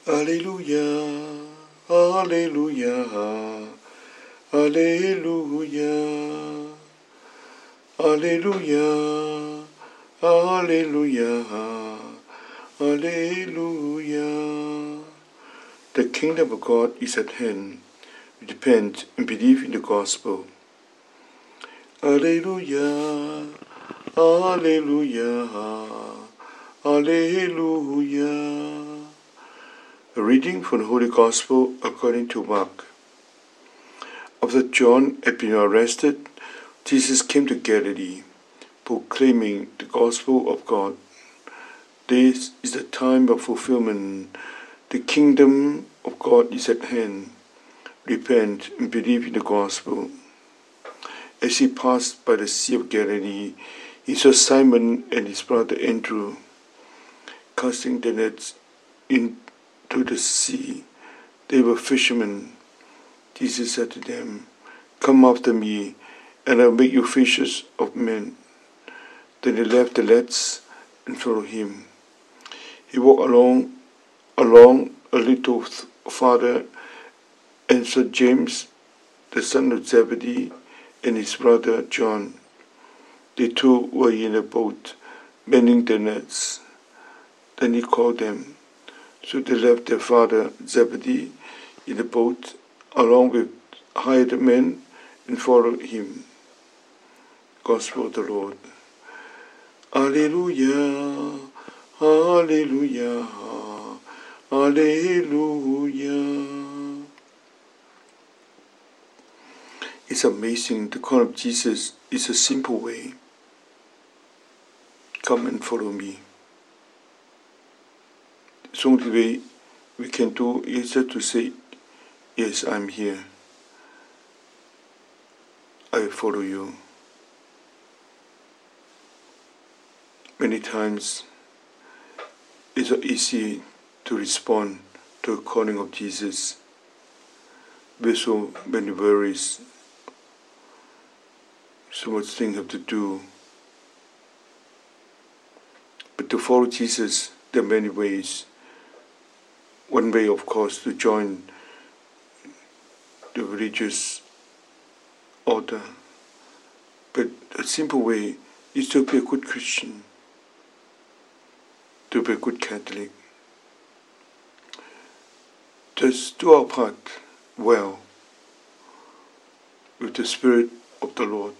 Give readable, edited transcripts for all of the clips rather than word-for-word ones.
Alleluia, Alleluia, Alleluia, Alleluia, Alleluia, Alleluia. The kingdom of God is at hand. Repent and believe in the gospel. Alleluia, Alleluia, Alleluia. A reading from the Holy Gospel according to Mark. After John had been arrested, Jesus came to Galilee, proclaiming the gospel of God. This is the time of fulfillment. The kingdom of God is at hand. Repent and believe in the gospel. As he passed by the Sea of Galilee, he saw Simon and his brother Andrew casting their nets into the sea. They were fishermen. Jesus said to them, "Come after me, and I will make you fishers of men." Then they left the nets and followed him. He walked along a little farther and saw James, the son of Zebedee, and his brother John. They too were in a boat, mending their nets. Then he called them. So they left their father Zebedee in the boat, along with hired men, and followed him. Gospel of the Lord. Alleluia, Alleluia, Alleluia. It's amazing. The call of Jesus is a simple way. Come and follow me. The only way we can do is just to say, "Yes, I'm here. I follow you." Many times it's not easy to respond to the calling of Jesus with so many worries, so much things have to do. But to follow Jesus, there are many ways. One way, of course, to join the religious order. But a simple way is to be a good Christian, to be a good Catholic. Just do our part well with the Spirit of the Lord.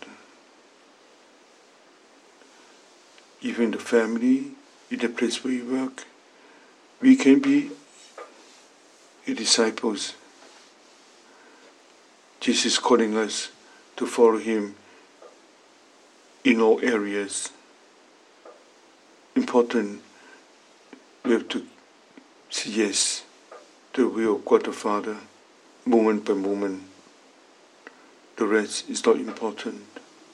Even in the family, in the place where we work, we can be disciples. Jesus is calling us to follow him in all areas. Important, we have to say yes to the will of God the Father, moment by moment. The rest is not important.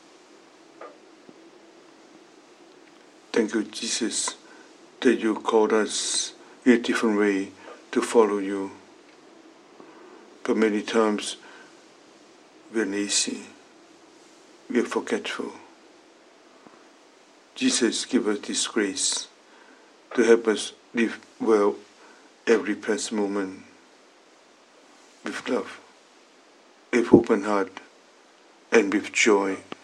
Thank you, Jesus, that you called us in a different way to follow you. But many times we are lazy, we are forgetful. Jesus give us this grace to help us live well every present moment with love, with open heart, and with joy.